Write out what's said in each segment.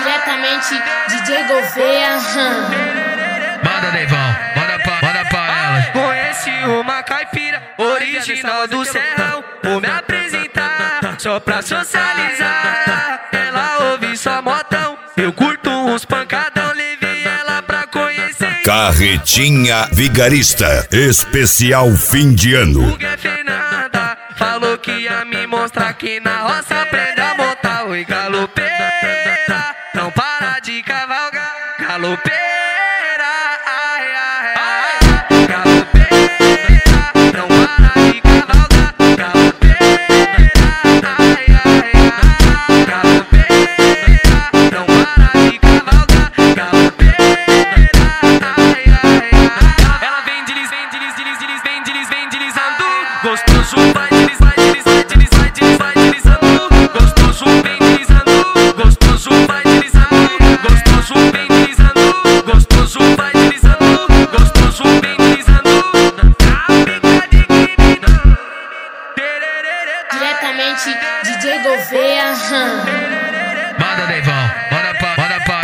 Diretamente DJ Gouveia. Manda, Neivão, manda pra elas. Conheci uma caipira original do Serrão. Vou me apresentar só pra socializar. Ela ouve só modão, eu curto uns pancadão. Levei ela pra conhecer. Carretinha Vigarista, especial fim de ano. Fernanda falou que ia me mostrar que na roça aprende a montar. Oi, galopeira, não para de cavalgar. Galopeira, ai, ai, ai. Galopeira, não para de cavalgar. Galopeira, ai, ai, ai. Galopeira, não para de cavalgar. Galopeira, ai, ai, ai. Ela vem deslizando. Gostoso vai deslizando. Gostoso vem deslizando. Gostoso vai deslizando. Gostoso vem deslizando. Gostoso vai deslizando. Gostoso vem deslizando. Amiga de criminoso. Diretamente DJ Gouveia. Manda, Neivão, manda pra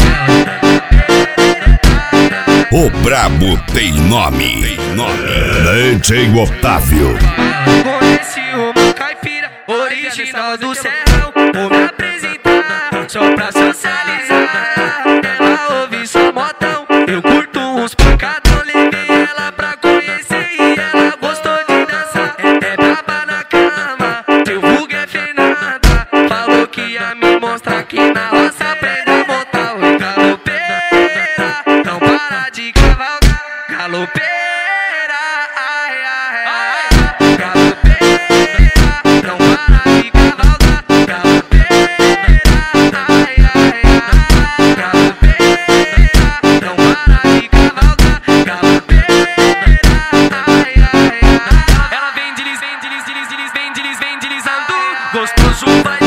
elas. O brabo tem nome. DJ Otávio. Conheci uma caipira original do Serrão. Vou me apresentar só pra socializar. Ela ouve só modão, eu curto uns pancadão. Levei ela pra conhecer e ela gostou de dançar. É braba na cama, teu vulgo é Fernanda. Falou que ia me mostrar que na roça aprende a montar. Oi, galopeira, não para de cavalgar. Galopeira, ai, ai, ai. Galopeira, não para de cavalgar. Galopeira, ai, ai, ai. Galopeira, não para de cavalgar. Galopeira, ai, ai, ai. Ela vem deslizando. Gostoso vai